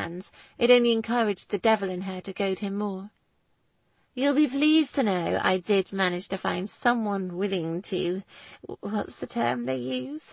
hands, it only encouraged the devil in her to goad him more. "You'll be pleased to know I did manage to find someone willing to, what's the term they use?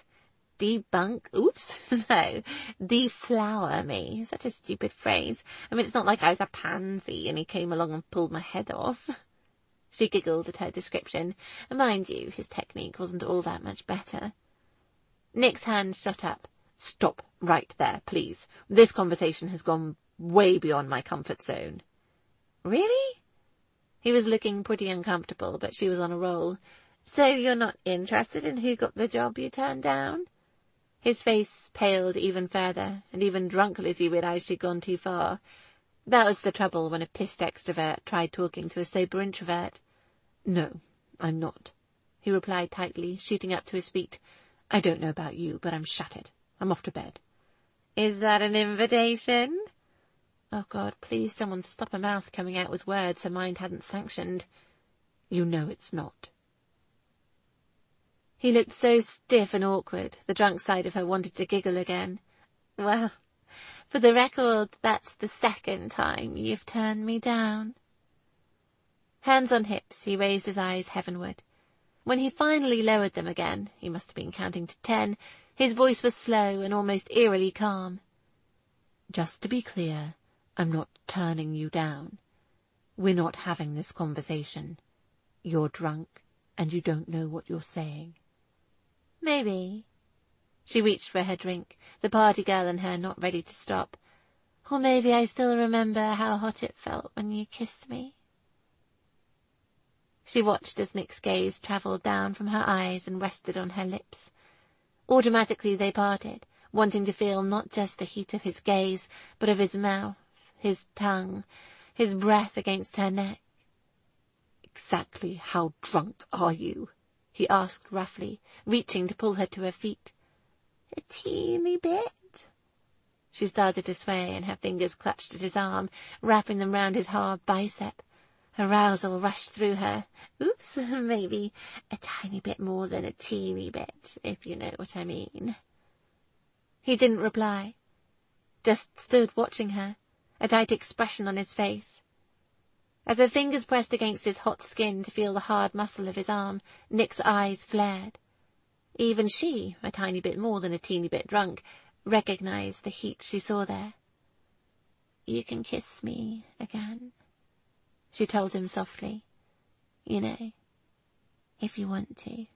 Deflower me. Such a stupid phrase. I mean, it's not like I was a pansy and he came along and pulled my head off." She giggled at her description. Mind you, his technique wasn't all that much better. Nick's hand shot up. "Stop right there, please. This conversation has gone way beyond my comfort zone." "Really?" He was looking pretty uncomfortable, but she was on a roll. "So you're not interested in who got the job you turned down?" His face paled even further, and even drunk Lizzie realized she'd gone too far. That was the trouble when a pissed extrovert tried talking to a sober introvert. "No, I'm not," he replied tightly, shooting up to his feet. "I don't know about you, but I'm shattered. I'm off to bed." "Is that an invitation?" Oh, God, please someone stop her mouth coming out with words her mind hadn't sanctioned. "You know it's not." He looked so stiff and awkward, the drunk side of her wanted to giggle again. "Well, for the record, that's the second time you've turned me down." Hands on hips, he raised his eyes heavenward. When he finally lowered them again, he must have been counting to 10, his voice was slow and almost eerily calm. "Just to be clear, I'm not turning you down. We're not having this conversation. You're drunk, and you don't know what you're saying." "Maybe." She reached for her drink, the party girl in her not ready to stop. "Or maybe I still remember how hot it felt when you kissed me." She watched as Nick's gaze travelled down from her eyes and rested on her lips. Automatically they parted, wanting to feel not just the heat of his gaze, but of his mouth, his tongue, his breath against her neck. "Exactly how drunk are you?" he asked roughly, reaching to pull her to her feet. "A teeny bit." She started to sway, and her fingers clutched at his arm, wrapping them round his hard bicep. Arousal rushed through her. "Oops, maybe a tiny bit more than a teeny bit, if you know what I mean." He didn't reply, just stood watching her, a tight expression on his face. As her fingers pressed against his hot skin to feel the hard muscle of his arm, Nick's eyes flared. Even she, a tiny bit more than a teeny bit drunk, recognized the heat she saw there. "You can kiss me again," she told him softly. "You know, if you want to."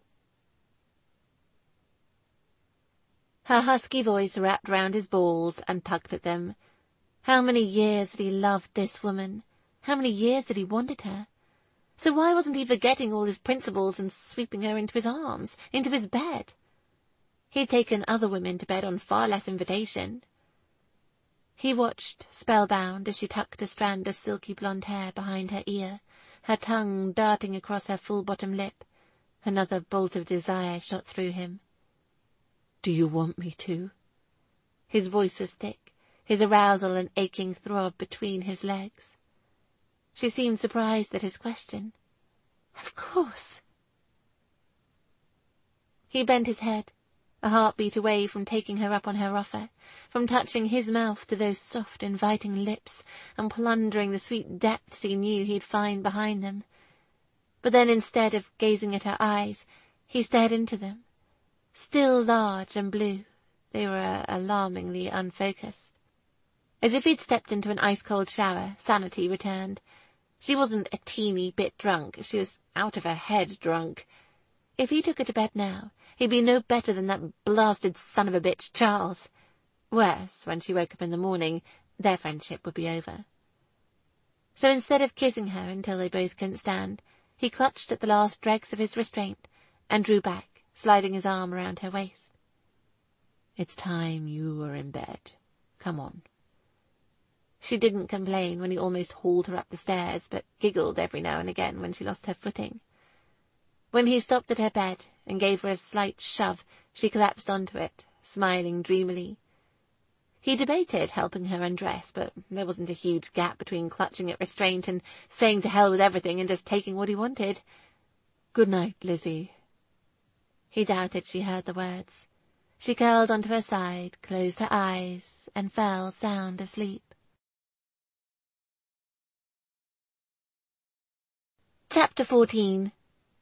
Her husky voice wrapped round his balls and tugged at them. How many years had he loved this woman? How many years had he wanted her? So why wasn't he forgetting all his principles and sweeping her into his arms, into his bed? He'd taken other women to bed on far less invitation. He watched, spellbound, as she tucked a strand of silky blonde hair behind her ear, her tongue darting across her full bottom lip. Another bolt of desire shot through him. "Do you want me to?" His voice was thick, his arousal an aching throb between his legs. She seemed surprised at his question. "Of course." He bent his head, a heartbeat away from taking her up on her offer, from touching his mouth to those soft, inviting lips, and plundering the sweet depths he knew he'd find behind them. But then instead of gazing at her eyes, he stared into them. Still large and blue, they were alarmingly unfocused. As if he'd stepped into an ice-cold shower, sanity returned. She wasn't a teeny bit drunk, she was out of her head drunk. If he took her to bed now, he'd be no better than that blasted son of a bitch, Charles. Worse, when she woke up in the morning, their friendship would be over. So instead of kissing her until they both couldn't stand, he clutched at the last dregs of his restraint and drew back, sliding his arm around her waist. "It's time you were in bed. Come on." She didn't complain when he almost hauled her up the stairs, but giggled every now and again when she lost her footing. When he stopped at her bed and gave her a slight shove, she collapsed onto it, smiling dreamily. He debated helping her undress, but there wasn't a huge gap between clutching at restraint and saying to hell with everything and just taking what he wanted. "Good night, Lizzie." He doubted she heard the words. She curled onto her side, closed her eyes, and fell sound asleep. Chapter 14.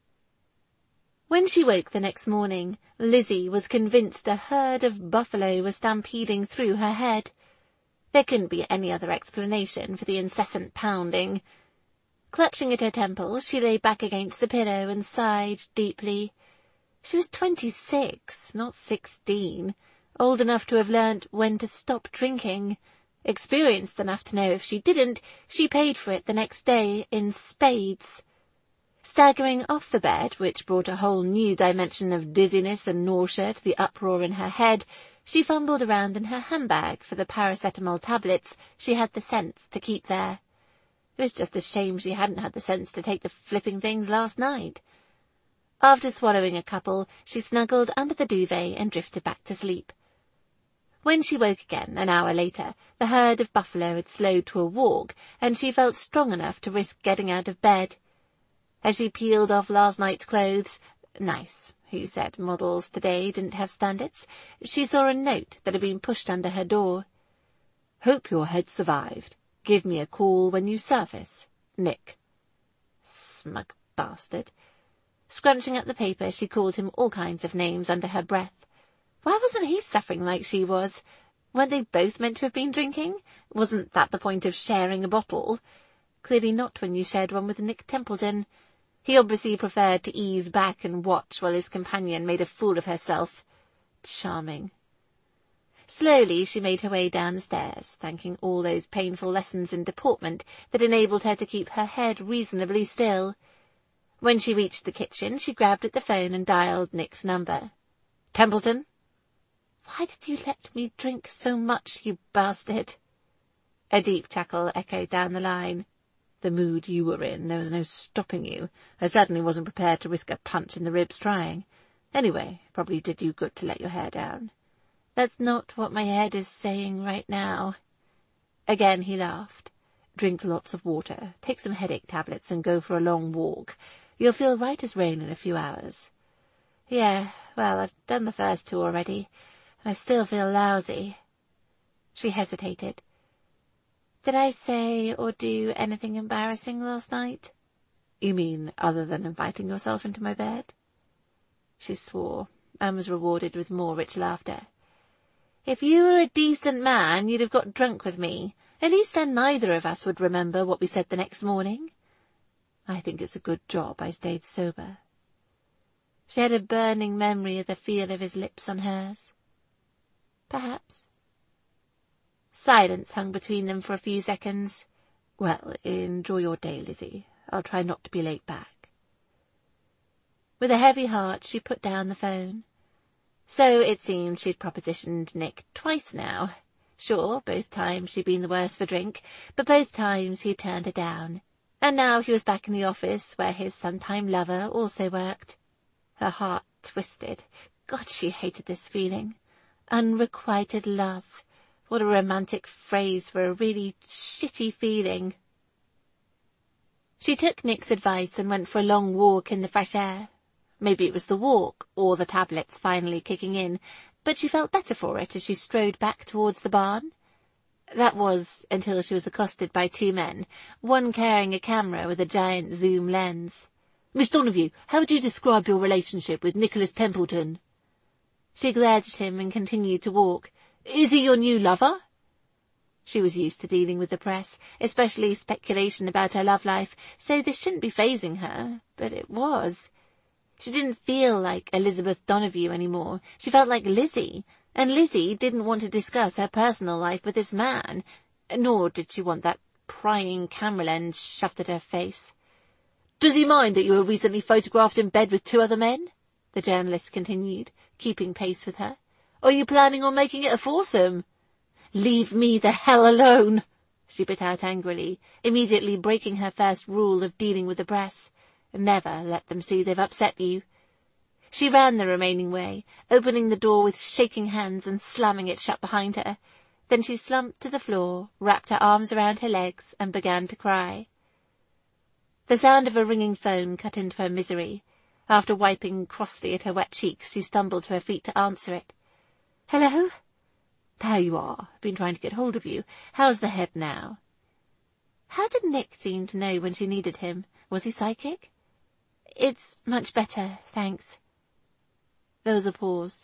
When she woke the next morning, Lizzie was convinced a herd of buffalo was stampeding through her head. There couldn't be any other explanation for the incessant pounding. Clutching at her temple, she lay back against the pillow and sighed deeply. She was 26, not 16, old enough to have learnt when to stop drinking, experienced enough to know if she didn't, she paid for it the next day in spades. Staggering off the bed, which brought a whole new dimension of dizziness and nausea to the uproar in her head, she fumbled around in her handbag for the paracetamol tablets she had the sense to keep there. It was just a shame she hadn't had the sense to take the flipping things last night. After swallowing a couple, she snuggled under the duvet and drifted back to sleep. When she woke again, an hour later, the herd of buffalo had slowed to a walk, and she felt strong enough to risk getting out of bed. As she peeled off last night's clothes, nice, who said models today didn't have standards, she saw a note that had been pushed under her door. "Hope your head survived. Give me a call when you surface. Nick." Smug bastard. Scrunching up the paper, she called him all kinds of names under her breath. Why wasn't he suffering like she was? Weren't they both meant to have been drinking? Wasn't that the point of sharing a bottle? Clearly not when you shared one with Nick Templeton. He obviously preferred to ease back and watch while his companion made a fool of herself. Charming. Slowly she made her way down the stairs, thanking all those painful lessons in deportment that enabled her to keep her head reasonably still. When she reached the kitchen, she grabbed at the phone and dialed Nick's number. "Templeton?" "Why did you let me drink so much, you bastard?" A deep chuckle echoed down the line. "The mood you were in, there was no stopping you. I certainly wasn't prepared to risk a punch in the ribs trying. Anyway, it probably did you good to let your hair down." "That's not what my head is saying right now." Again he laughed. "Drink lots of water, take some headache tablets and go for a long walk. You'll feel right as rain in a few hours." "Yeah, well, I've done the first two already, and I still feel lousy." She hesitated. "Did I say or do anything embarrassing last night?" "You mean other than inviting yourself into my bed?" She swore, and was rewarded with more rich laughter. "If you were a decent man, you'd have got drunk with me. At least then neither of us would remember what we said the next morning." "I think it's a good job I stayed sober." She had a burning memory of the feel of his lips on hers. Perhaps. Silence hung between them for a few seconds. "Well, enjoy your day, Lizzie. I'll try not to be late back." With a heavy heart, she put down the phone. So it seemed she'd propositioned Nick twice now. Sure, both times she'd been the worse for drink, but both times he'd turned her down. And now he was back in the office where his sometime lover also worked. Her heart twisted. God, she hated this feeling. Unrequited love. What a romantic phrase for a really shitty feeling. She took Nick's advice and went for a long walk in the fresh air. Maybe it was the walk, or the tablets finally kicking in, but she felt better for it as she strode back towards the barn. That was until she was accosted by two men, one carrying a camera with a giant zoom lens. "Miss Donoghue, how would you describe your relationship with Nicholas Templeton?" She glared at him and continued to walk. "Is he your new lover?" She was used to dealing with the press, especially speculation about her love life, so this shouldn't be fazing her, but it was. She didn't feel like Elizabeth Donoghue anymore. She felt like Lizzie, and Lizzie didn't want to discuss her personal life with this man, nor did she want that prying camera lens shoved at her face. "Does he mind that you were recently photographed in bed with two other men?" the journalist continued, keeping pace with her. "Are you planning on making it a foursome?" "Leave me the hell alone," she bit out angrily, immediately breaking her first rule of dealing with the press. Never let them see they've upset you. She ran the remaining way, opening the door with shaking hands and slamming it shut behind her. Then she slumped to the floor, wrapped her arms around her legs, and began to cry. The sound of a ringing phone cut into her misery. After wiping crossly at her wet cheeks, she stumbled to her feet to answer it. Hello? There you are. Been trying to get hold of you. How's the head now? How did Nick seem to know when she needed him? Was he psychic? It's much better, thanks. There was a pause.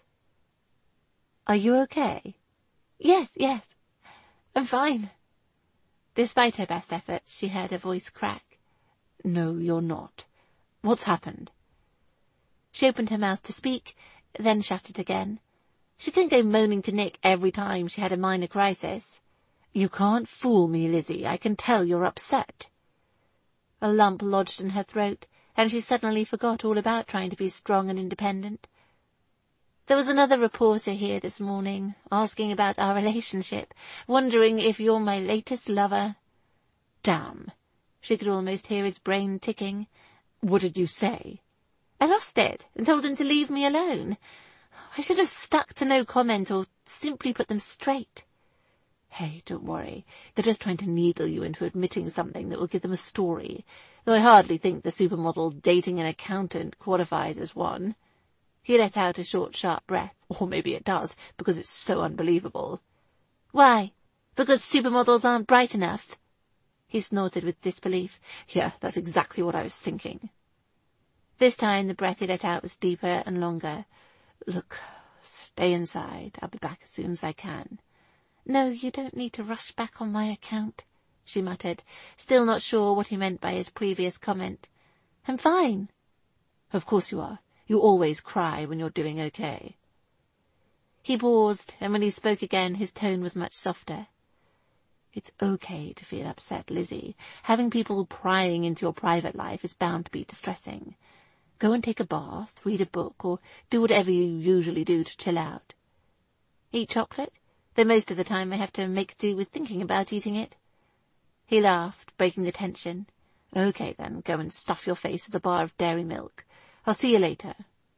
Are you okay? Yes. I'm fine. Despite her best efforts, she heard her voice crack. No, you're not. What's happened? She opened her mouth to speak, then shut it again. She couldn't go moaning to Nick every time she had a minor crisis. You can't fool me, Lizzie. I can tell you're upset. A lump lodged in her throat, and she suddenly forgot all about trying to be strong and independent. There was another reporter here this morning, asking about our relationship, wondering if you're my latest lover. Damn. She could almost hear his brain ticking. What did you say? I lost it and told him to leave me alone. I should have stuck to no comment or simply put them straight. Hey, don't worry. They're just trying to needle you into admitting something that will give them a story, though I hardly think the supermodel dating an accountant qualifies as one. He let out a short, sharp breath. Or maybe it does, because it's so unbelievable. Why? Because supermodels aren't bright enough? He snorted with disbelief. Yeah, that's exactly what I was thinking. This time the breath he let out was deeper and longer. Look, stay inside. I'll be back as soon as I can. No, you don't need to rush back on my account, she muttered, still not sure what he meant by his previous comment. I'm fine. Of course you are. You always cry when you're doing okay. He paused, and when he spoke again, his tone was much softer. It's okay to feel upset, Lizzie. Having people prying into your private life is bound to be distressing. Go and take a bath, read a book, or do whatever you usually do to chill out. Eat chocolate? Though most of the time I have to make do with thinking about eating it. He laughed, breaking the tension. Okay then, go and stuff your face with a bar of dairy milk. I'll see you later.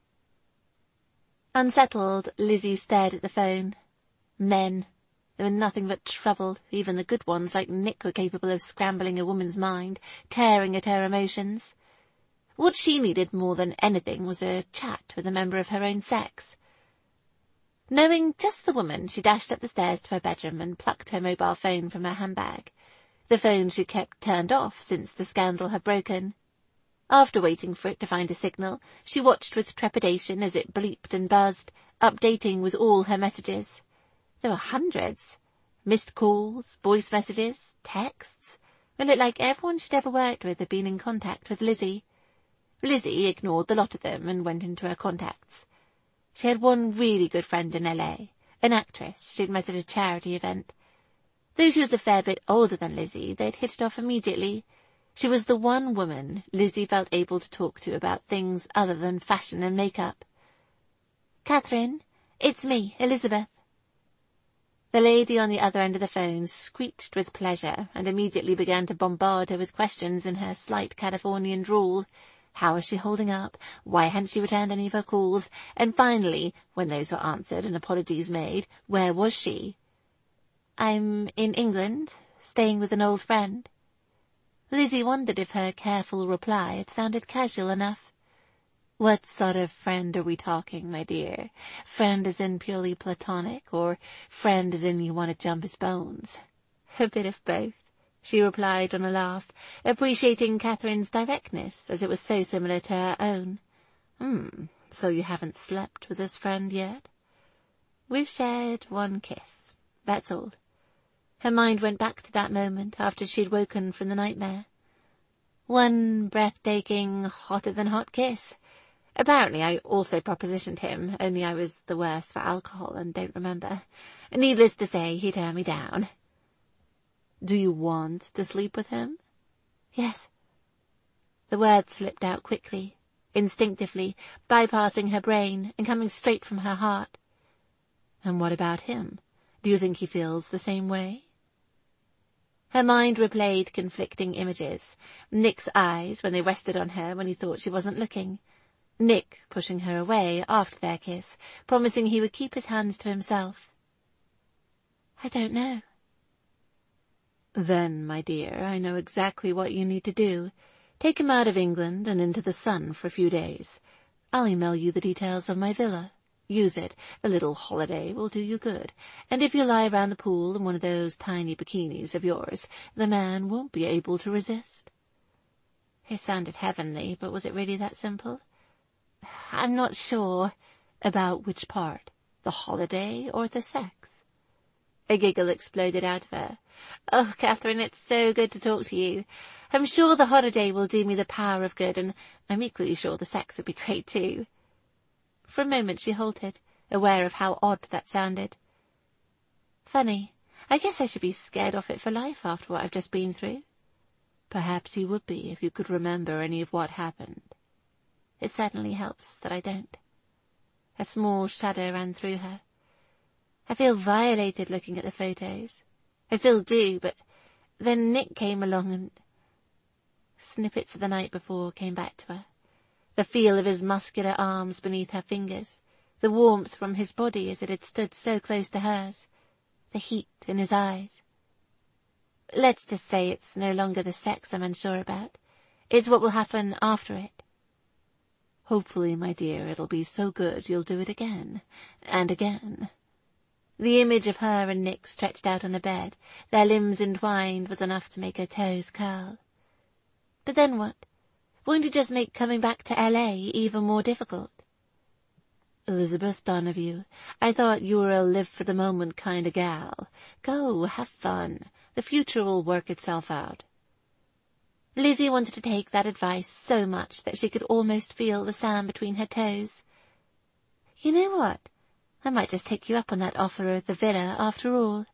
Unsettled, Lizzie stared at the phone. Men. They were nothing but trouble. Even the good ones like Nick were capable of scrambling a woman's mind, tearing at her emotions. What she needed more than anything was a chat with a member of her own sex. Knowing just the woman, she dashed up the stairs to her bedroom and plucked her mobile phone from her handbag. The phone she kept turned off since the scandal had broken. After waiting for it to find a signal, she watched with trepidation as it bleeped and buzzed, updating with all her messages. There were hundreds. Missed calls, voice messages, texts. It looked like everyone she'd ever worked with had been in contact with Lizzie. Lizzie ignored the lot of them and went into her contacts. She had one really good friend in LA, an actress she'd met at a charity event. Though she was a fair bit older than Lizzie, they'd hit it off immediately. She was the one woman Lizzie felt able to talk to about things other than fashion and makeup. Catherine, it's me, Elizabeth. The lady on the other end of the phone squeaked with pleasure and immediately began to bombard her with questions in her slight Californian drawl. How was she holding up? Why hadn't she returned any of her calls? And finally, when those were answered and apologies made, where was she? I'm in England, staying with an old friend. Lizzie wondered if her careful reply had sounded casual enough. What sort of friend are we talking, my dear? Friend as in purely platonic, or friend as in you want to jump his bones? A bit of both, she replied on a laugh, appreciating Catherine's directness, as it was so similar to her own. So you haven't slept with this friend yet? We've shared one kiss, that's all. Her mind went back to that moment after she'd woken from the nightmare. One breathtaking, hotter-than-hot kiss. Apparently I also propositioned him, only I was the worse for alcohol and don't remember. Needless to say, he turned me down. Do you want to sleep with him? Yes. The words slipped out quickly, instinctively, bypassing her brain and coming straight from her heart. And what about him? Do you think he feels the same way? Her mind replayed conflicting images. Nick's eyes when they rested on her when he thought she wasn't looking. Nick pushing her away after their kiss, promising he would keep his hands to himself. I don't know. Then, my dear, I know exactly what you need to do. Take him out of England and into the sun for a few days. I'll email you the details of my villa. Use it. A little holiday will do you good. And if you lie round the pool in one of those tiny bikinis of yours, the man won't be able to resist." It sounded heavenly, but was it really that simple? "I'm not sure." "About which part? The holiday or the sex?" A giggle exploded out of her. "Oh, Catherine, it's so good to talk to you. I'm sure the holiday will do me the power of good, and I'm equally sure the sex would be great too." For a moment she halted, aware of how odd that sounded. "Funny. I guess I should be scared off it for life after what I've just been through." "Perhaps you would be if you could remember any of what happened." "It certainly helps that I don't." A small shudder ran through her. "I feel violated looking at the photos. I still do, but then Nick came along and—" Snippets of the night before came back to her. The feel of his muscular arms beneath her fingers, the warmth from his body as it had stood so close to hers, the heat in his eyes. "Let's just say it's no longer the sex I'm unsure about. It's what will happen after it." "Hopefully, my dear, it'll be so good you'll do it again and again." The image of her and Nick stretched out on a bed, their limbs entwined, was enough to make her toes curl. But then what? Won't it just make coming back to LA even more difficult? "Elizabeth Donoghue, I thought you were a live-for-the-moment kind of gal. Go, have fun. The future will work itself out." Lizzie wanted to take that advice so much that she could almost feel the sand between her toes. "You know what? I might just take you up on that offer of the villa after all."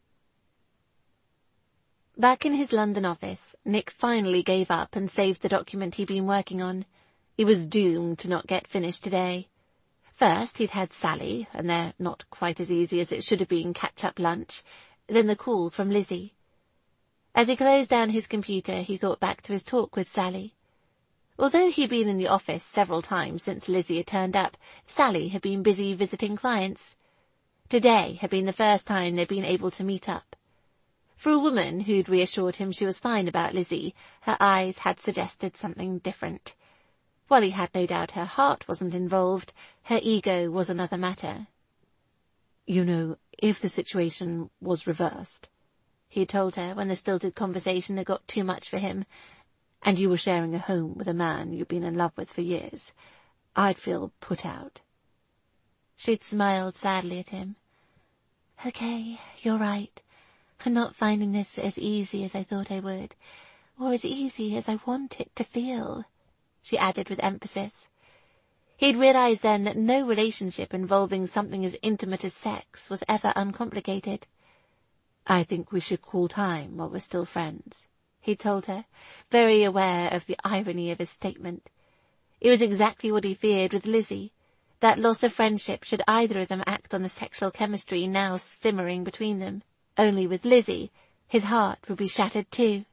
Back in his London office, Nick finally gave up and saved the document he'd been working on. He was doomed to not get finished today. First, he'd had Sally, and their not quite as easy as it should have been catch-up lunch, then the call from Lizzie. As he closed down his computer, he thought back to his talk with Sally. Although he'd been in the office several times since Lizzie had turned up, Sally had been busy visiting clients. Today had been the first time they'd been able to meet up. For a woman who'd reassured him she was fine about Lizzie, her eyes had suggested something different. While he had no doubt her heart wasn't involved, her ego was another matter. "You know, if the situation was reversed," he told her when the stilted conversation had got too much for him, "and you were sharing a home with a man you've been in love with for years, I'd feel put out." She'd smiled sadly at him. "Okay, you're right. I'm not finding this as easy as I thought I would, or as easy as I want it to feel," she added with emphasis. He'd realized then that no relationship involving something as intimate as sex was ever uncomplicated. "I think we should call time while we're still friends," he told her, very aware of the irony of his statement. It was exactly what he feared with Lizzie, that loss of friendship should either of them act on the sexual chemistry now simmering between them. Only with Lizzie, his heart would be shattered too.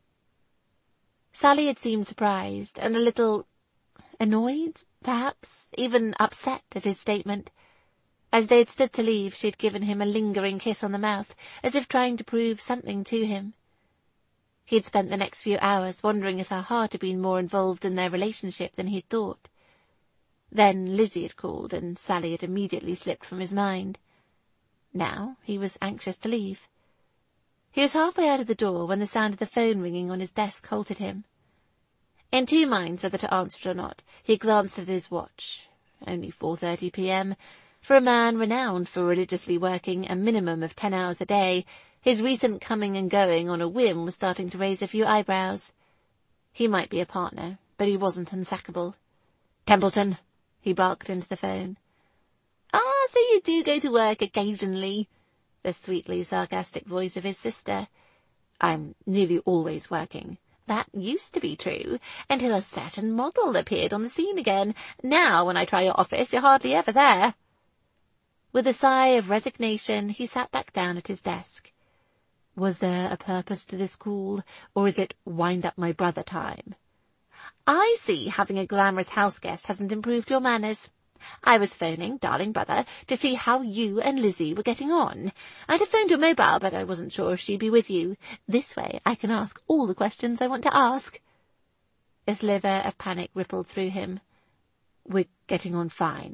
Sally had seemed surprised and a little annoyed, perhaps, even upset at his statement. As they had stood to leave, she had given him a lingering kiss on the mouth, as if trying to prove something to him. He had spent the next few hours wondering if her heart had been more involved in their relationship than he'd thought. Then Lizzie had called, and Sally had immediately slipped from his mind. Now he was anxious to leave. He was halfway out of the door when the sound of the phone ringing on his desk halted him. In two minds whether to answer it or not, he glanced at his watch. Only 4:30 p.m. For a man renowned for religiously working a minimum of 10 hours a day, his recent coming and going on a whim was starting to raise a few eyebrows. He might be a partner, but he wasn't unsackable. "Templeton," he barked into the phone. "Ah, so you do go to work occasionally," the sweetly sarcastic voice of his sister. "I'm nearly always working." "That used to be true, until a certain model appeared on the scene again. Now, when I try your office, you're hardly ever there." With a sigh of resignation, he sat back down at his desk. "Was there a purpose to this call, or is it wind-up-my-brother time?" "I see having a glamorous houseguest hasn't improved your manners. I was phoning, darling brother, to see how you and Lizzie were getting on. I'd have phoned your mobile, but I wasn't sure if she'd be with you. This way I can ask all the questions I want to ask." A sliver of panic rippled through him. "We're getting on fine."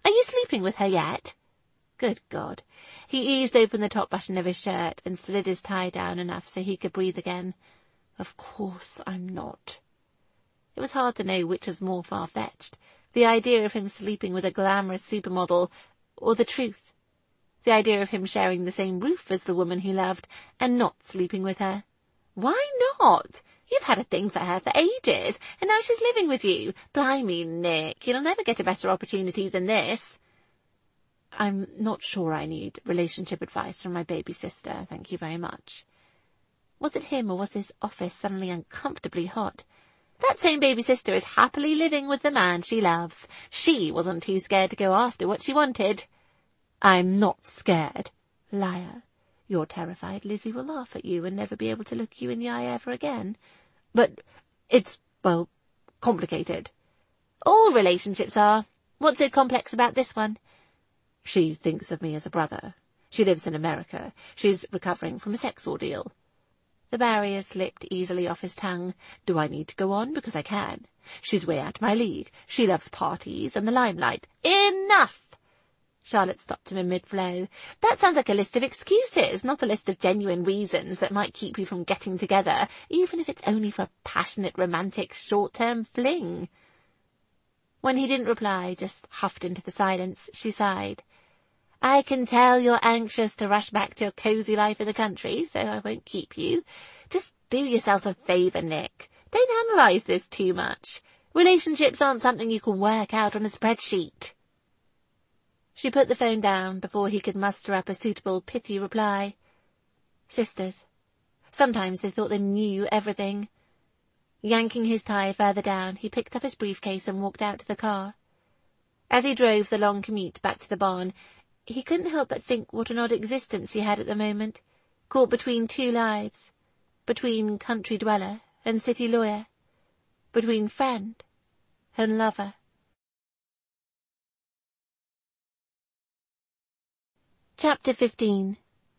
Are you sleeping with her yet? Good God. He eased open the top button of his shirt and slid his tie down enough so he could breathe again. Of course I'm not. It was hard to know which was more far-fetched, the idea of him sleeping with a glamorous supermodel, or the truth, the idea of him sharing the same roof as the woman he loved and not sleeping with her. Why not? You've had a thing for her for ages, and now she's living with you. Blimey, Nick, you'll never get a better opportunity than this. I'm not sure I need relationship advice from my baby sister, thank you very much. Was it him, or was his office suddenly uncomfortably hot? That same baby sister is happily living with the man she loves. She wasn't too scared to go after what she wanted. I'm not scared. Liar. You're terrified Lizzie will laugh at you and never be able to look you in the eye ever again. But it's, well, complicated. All relationships are. What's so complex about this one? She thinks of me as a brother. She lives in America. She's recovering from a sex ordeal. The barrier slipped easily off his tongue. Do I need to go on? Because I can. She's way out of my league. She loves parties and the limelight. Enough! Charlotte stopped him in mid-flow. That sounds like a list of excuses, not a list of genuine reasons that might keep you from getting together, even if it's only for a passionate, romantic, short-term fling. When he didn't reply, just huffed into the silence, she sighed. I can tell you're anxious to rush back to your cosy life in the country, so I won't keep you. Just do yourself a favour, Nick. Don't analyse this too much. Relationships aren't something you can work out on a spreadsheet. She put the phone down before he could muster up a suitable, pithy reply. Sisters. Sometimes they thought they knew everything. Yanking his tie further down, he picked up his briefcase and walked out to the car. As he drove the long commute back to the barn, he couldn't help but think what an odd existence he had at the moment, caught between two lives, between country dweller and city lawyer, between friend and lover. Chapter 15.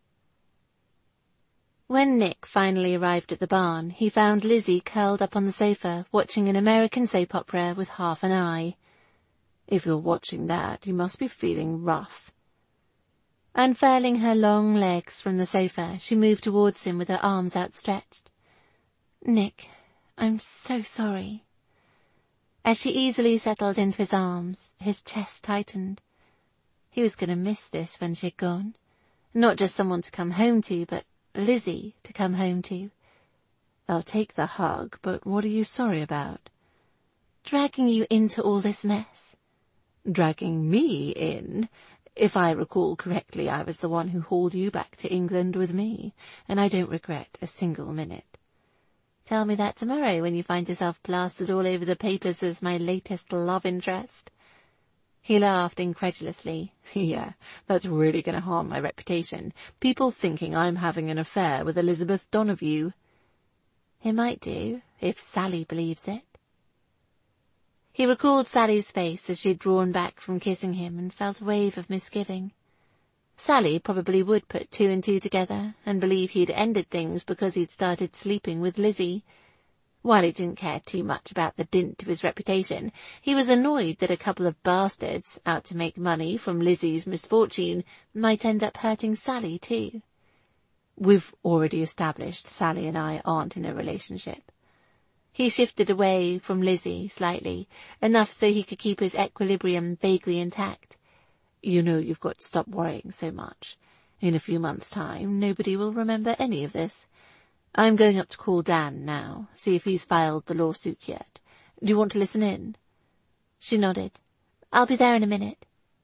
When Nick finally arrived at the barn, he found Lizzie curled up on the sofa, watching an American soap opera with half an eye. If you're watching that, you must be feeling rough. Unfurling her long legs from the sofa, she moved towards him with her arms outstretched. Nick, I'm so sorry. As she easily settled into his arms, his chest tightened. He was going to miss this when she'd gone. Not just someone to come home to, but Lizzie to come home to. I'll take the hug, but what are you sorry about? Dragging you into all this mess. Dragging me in? If I recall correctly, I was the one who hauled you back to England with me, and I don't regret a single minute. Tell me that tomorrow when you find yourself plastered all over the papers as my latest love interest. He laughed incredulously. Yeah, that's really going to harm my reputation. People thinking I'm having an affair with Elizabeth Donoghue. It might do, if Sally believes it. He recalled Sally's face as she had drawn back from kissing him and felt a wave of misgiving. Sally probably would put two and two together and believe he'd ended things because he'd started sleeping with Lizzie. While he didn't care too much about the dint to his reputation, he was annoyed that a couple of bastards, out to make money from Lizzie's misfortune, might end up hurting Sally too. We've already established Sally and I aren't in a relationship. He shifted away from Lizzie slightly, enough so he could keep his equilibrium vaguely intact. You know you've got to stop worrying so much. In a few months' time, nobody will remember any of this. I'm going up to call Dan now, see if he's filed the lawsuit yet. Do you want to listen in? She nodded. I'll be there in a minute.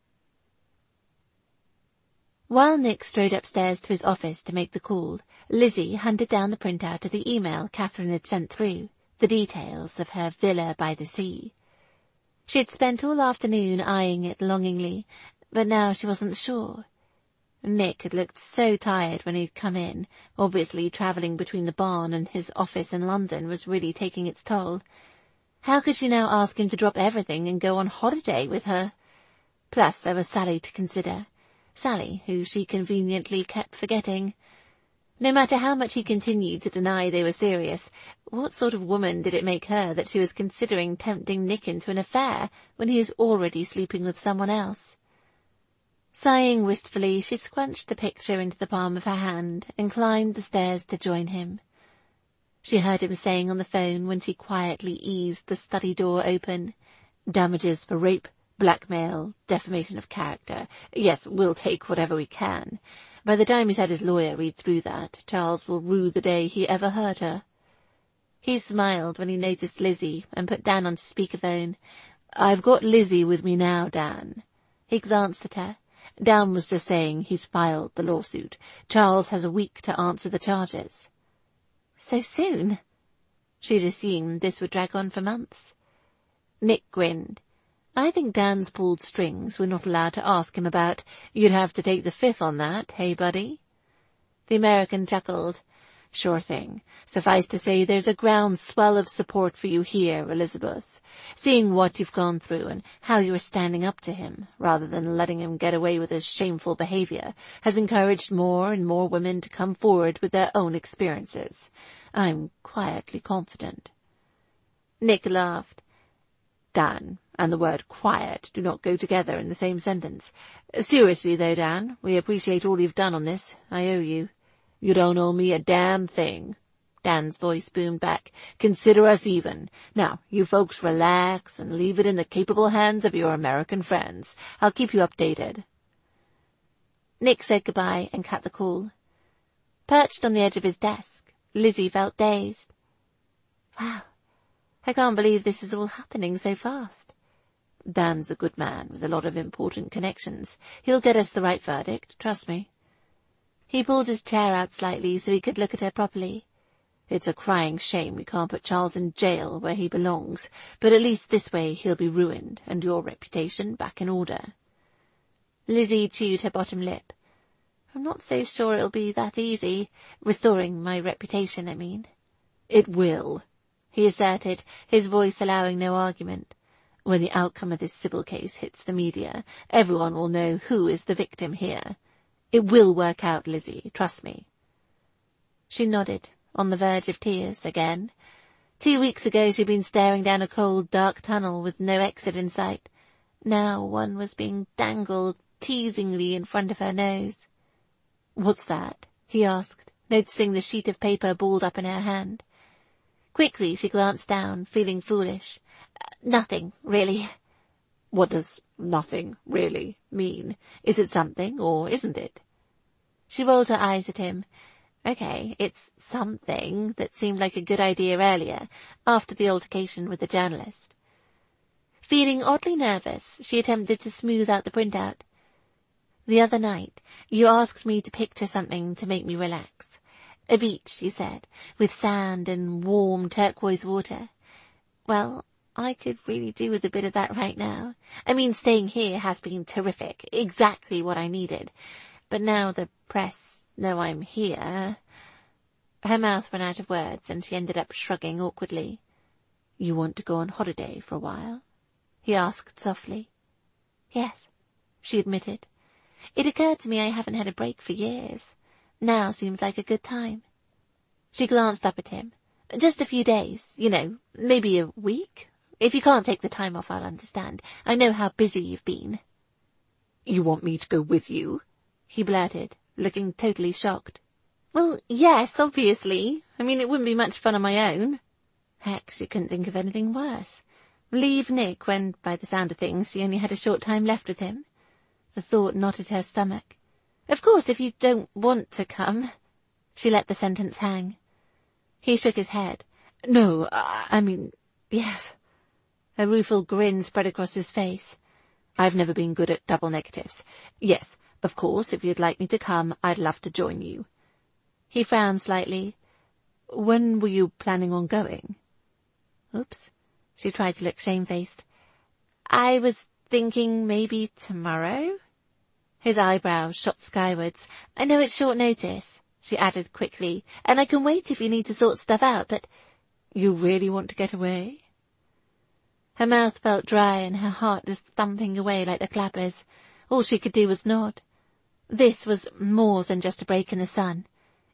While Nick strode upstairs to his office to make the call, Lizzie hunted down the printout of the email Catherine had sent through, the details of her villa by the sea. She had spent all afternoon eyeing it longingly, but now she wasn't sure. Nick had looked so tired when he'd come in. Obviously travelling between the barn and his office in London was really taking its toll. How could she now ask him to drop everything and go on holiday with her? Plus there was Sally to consider. Sally, who she conveniently kept forgetting. No matter how much he continued to deny they were serious, what sort of woman did it make her that she was considering tempting Nick into an affair when he was already sleeping with someone else? Sighing wistfully, she scrunched the picture into the palm of her hand and climbed the stairs to join him. She heard him saying on the phone when she quietly eased the study door open, "Damages for rape, blackmail, defamation of character. Yes, we'll take whatever we can. By the time he's had his lawyer read through that, Charles will rue the day he ever hurt her." He smiled when he noticed Lizzie and put Dan on speakerphone. "I've got Lizzie with me now, Dan." He glanced at her. "Dan was just saying he's filed the lawsuit. Charles has a week to answer the charges." So soon? She'd assumed this would drag on for months. Nick grinned. "I think Dan's pulled strings we're not allowed to ask him about. You'd have to take the fifth on that, hey, buddy?" The American chuckled. "Sure thing. Suffice to say there's a groundswell of support for you here, Elizabeth. Seeing what you've gone through and how you are standing up to him, rather than letting him get away with his shameful behavior, has encouraged more and more women to come forward with their own experiences. I'm quietly confident." Nick laughed. "Dan and the word quiet do not go together in the same sentence. Seriously though, Dan, we appreciate all you've done on this. I owe you." "You don't owe me a damn thing." Dan's voice boomed back. "Consider us even. Now, you folks relax and leave it in the capable hands of your American friends. I'll keep you updated." Nick said goodbye and cut the call. Perched on the edge of his desk, Lizzie felt dazed. Wow, I can't believe this is all happening so fast. Dan's a good man with a lot of important connections. He'll get us the right verdict, trust me. He pulled his chair out slightly so he could look at her properly. It's a crying shame we can't put Charles in jail where he belongs, but at least this way he'll be ruined and your reputation back in order. Lizzie chewed her bottom lip. I'm not so sure it'll be that easy. Restoring my reputation, I mean. It will, he asserted, his voice allowing no argument. When the outcome of this Sybil case hits the media, everyone will know who is the victim here. It will work out, Lizzie, trust me. She nodded, on the verge of tears again. 2 weeks ago she'd been staring down a cold, dark tunnel with no exit in sight. Now one was being dangled teasingly in front of her nose. What's that? He asked, noticing the sheet of paper balled up in her hand. Quickly she glanced down, feeling foolish. Nothing, really. What does nothing, really, mean? Is it something, or isn't it? She rolled her eyes at him. Okay, it's something that seemed like a good idea earlier, after the altercation with the journalist. Feeling oddly nervous, she attempted to smooth out the printout. The other night, you asked me to picture something to make me relax. A beach, you said, with sand and warm turquoise water. Well, I could really do with a bit of that right now. I mean, staying here has been terrific, exactly what I needed. But now the press know I'm here. Her mouth ran out of words, and she ended up shrugging awkwardly. You want to go on holiday for a while? He asked softly. Yes, she admitted. It occurred to me I haven't had a break for years. Now seems like a good time. She glanced up at him. Just a few days, you know, maybe a week. If you can't take the time off, I'll understand. I know how busy you've been. You want me to go with you? He blurted, looking totally shocked. Well, yes, obviously. I mean, it wouldn't be much fun on my own. Heck, she couldn't think of anything worse. Leave Nick when, by the sound of things, she only had a short time left with him. The thought knotted her stomach. Of course, if you don't want to come. She let the sentence hang. He shook his head. No, I mean, yes. A rueful grin spread across his face. I've never been good at double negatives. Yes, of course, if you'd like me to come, I'd love to join you. He frowned slightly. When were you planning on going? Oops. She tried to look shamefaced. I was thinking maybe tomorrow? His eyebrows shot skywards. I know it's short notice, she added quickly, and I can wait if you need to sort stuff out, but... You really want to get away? Her mouth felt dry and her heart was thumping away like the clappers. All she could do was nod. This was more than just a break in the sun.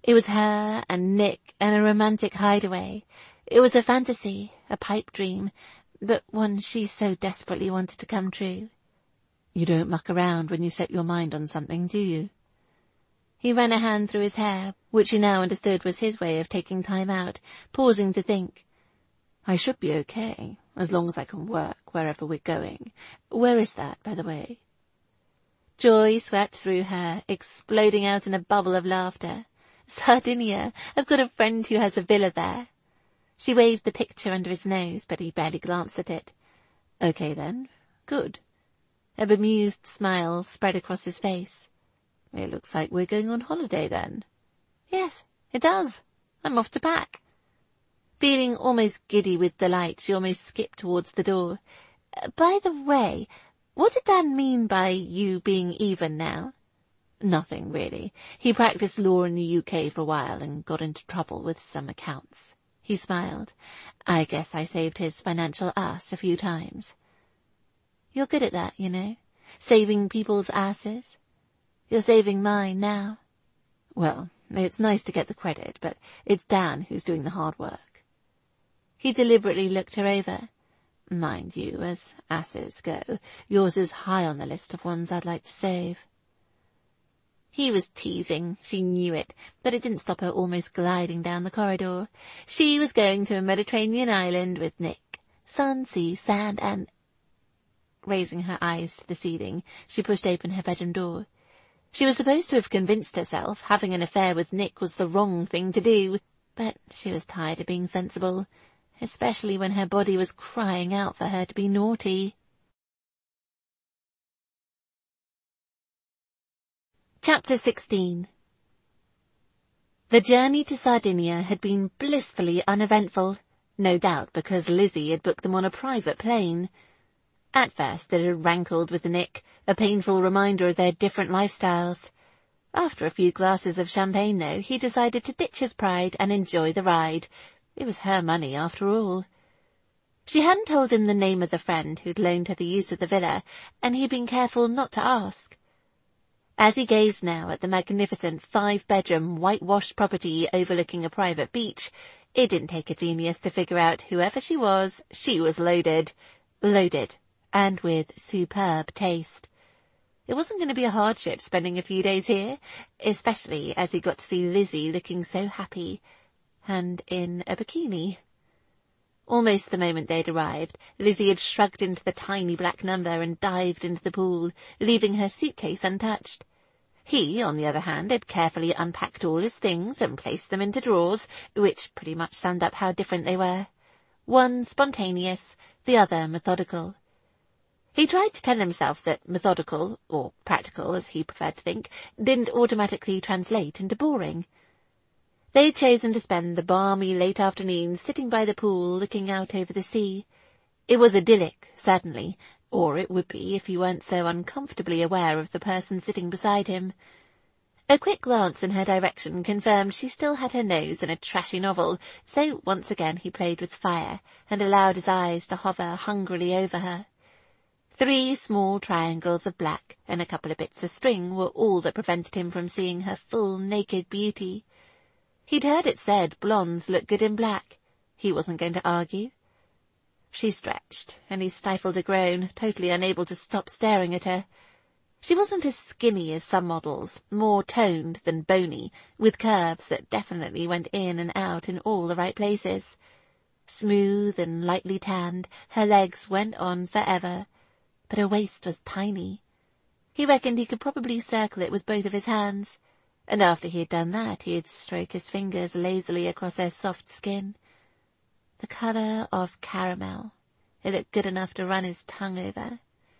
It was her and Nick and a romantic hideaway. It was a fantasy, a pipe dream, but one she so desperately wanted to come true. You don't muck around when you set your mind on something, do you? He ran a hand through his hair, which he now understood was his way of taking time out, pausing to think. I should be okay, as long as I can work wherever we're going. Where is that, by the way? Joy swept through her, exploding out in a bubble of laughter. Sardinia. I've got a friend who has a villa there. She waved the picture under his nose, but he barely glanced at it. Okay then. Good. A bemused smile spread across his face. It looks like we're going on holiday then. Yes, it does. I'm off to pack. Feeling almost giddy with delight, she almost skipped towards the door. By the way, what did Dan mean by you being even now? Nothing, really. He practiced law in the UK for a while and got into trouble with some accounts. He smiled. I guess I saved his financial ass a few times. You're good at that, you know, saving people's asses. You're saving mine now. Well, it's nice to get the credit, but it's Dan who's doing the hard work. He deliberately looked her over. Mind you, as asses go, yours is high on the list of ones I'd like to save. He was teasing, she knew it, but it didn't stop her almost gliding down the corridor. She was going to a Mediterranean island with Nick. Sun, sea, sand, and... Raising her eyes to the ceiling, she pushed open her bedroom door. She was supposed to have convinced herself having an affair with Nick was the wrong thing to do, but she was tired of being sensible, especially when her body was crying out for her to be naughty. Chapter 16. The journey to Sardinia had been blissfully uneventful, no doubt because Lizzie had booked them on a private plane. At first it had rankled with Nick, a painful reminder of their different lifestyles. After a few glasses of champagne, though, he decided to ditch his pride and enjoy the ride. It was her money, after all. She hadn't told him the name of the friend who'd loaned her the use of the villa, and he'd been careful not to ask. As he gazed now at the magnificent 5-bedroom, whitewashed property overlooking a private beach, it didn't take a genius to figure out whoever she was loaded. Loaded, and with superb taste. It wasn't going to be a hardship spending a few days here, especially as he got to see Lizzie looking so happy, and in a bikini. Almost the moment they'd arrived, Lizzie had shrugged into the tiny black number and dived into the pool, leaving her suitcase untouched. He, on the other hand, had carefully unpacked all his things and placed them into drawers, which pretty much summed up how different they were. One spontaneous, the other methodical. He tried to tell himself that methodical, or practical as he preferred to think, didn't automatically translate into boring. They'd chosen to spend the balmy late afternoon sitting by the pool looking out over the sea. It was idyllic, certainly, or it would be if he weren't so uncomfortably aware of the person sitting beside him. A quick glance in her direction confirmed she still had her nose in a trashy novel, so once again he played with fire and allowed his eyes to hover hungrily over her. 3 small triangles of black and a couple of bits of string were all that prevented him from seeing her full naked beauty. He'd heard it said blondes look good in black. He wasn't going to argue. She stretched, and he stifled a groan, totally unable to stop staring at her. She wasn't as skinny as some models, more toned than bony, with curves that definitely went in and out in all the right places. Smooth and lightly tanned, her legs went on forever, but her waist was tiny. He reckoned he could probably circle it with both of his hands, and after he had done that, he'd stroke his fingers lazily across her soft skin. The colour of caramel. It looked good enough to run his tongue over.